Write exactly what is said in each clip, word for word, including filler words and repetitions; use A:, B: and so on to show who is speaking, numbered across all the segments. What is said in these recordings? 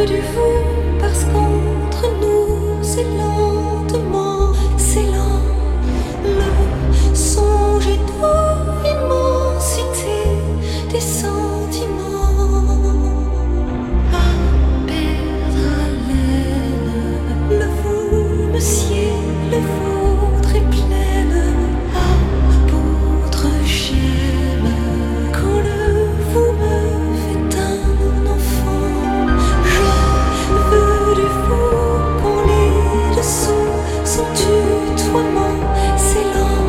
A: veux du vous parce qu'entre nous c'est lentement, c'est lent. Le songe est doux, immensité des sentiments. À perdre haleine, le vous me sied, le vôtre est pleine. À votre j'aime quand le vous me fait un enfant. Je veux du vous quand les dessous sont tutoiement. C'est lent,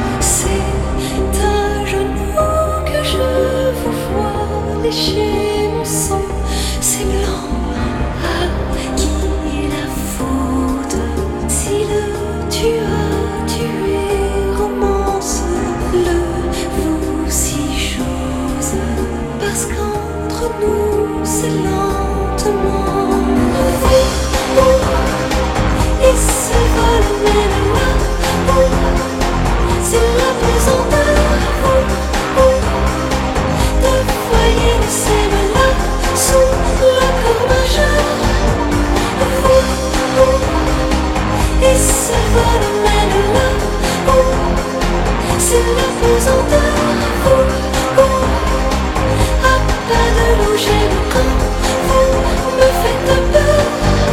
A: c'est à genoux que je vous vois lécher mon sang. C'est blanc, à qui la faute? Si le tu as tué romance, le vous si chose, parce qu'entre nous c'est lentement. Vous, vous, et ce vol mène là, vous, c'est la pesanteur. Vous, vous, deux foyers ne s'aiment là, sous l'accord majeur. Vous, vous, et ce vol mène là, vous, c'est la pesanteur. Vous, vous, à pas de l'eau j'aime quand vous me faites peur.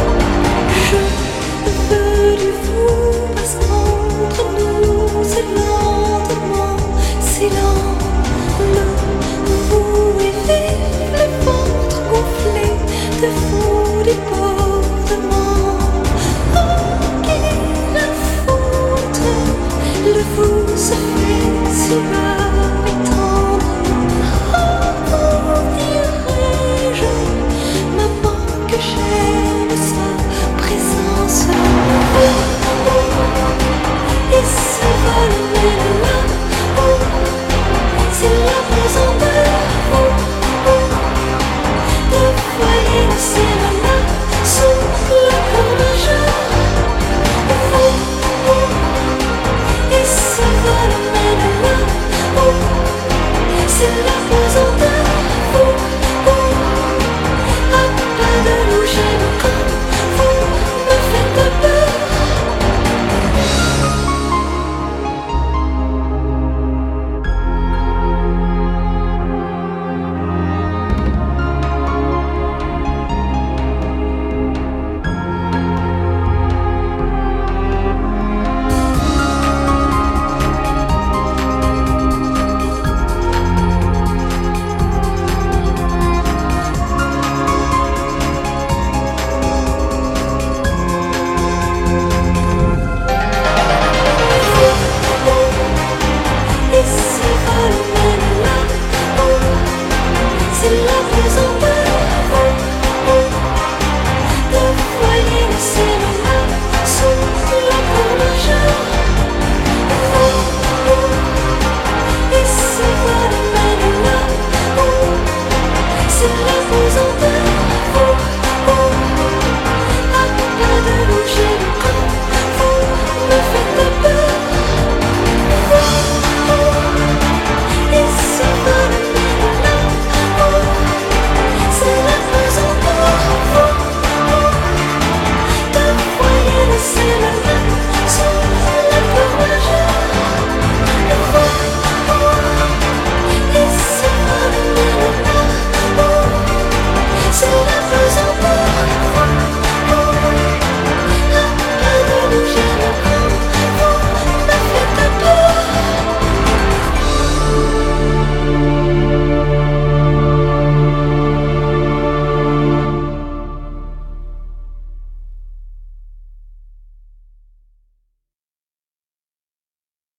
A: Je veux du vous parce qu'entre nous c'est lentement, c'est lent. Le vous est vif, le ventre gonflé de fous débordements. Oh, qui la faute? Le vous se fait si bas et tendre. Oh, dirais-je, maman, que j'aime sa présence. Et ce vol mène là, oh, c'est la pesanteur. Oh, oh, deux foyers ne s'aiment là, sous l'accord majeur. Oh, oh, et ce vol mène là, oh, c'est la pesanteur. Oh, oh, à pas de l'eau j'aime quand vous me faites peur. Et ce vol mène là, oh, c'est la pesanteur.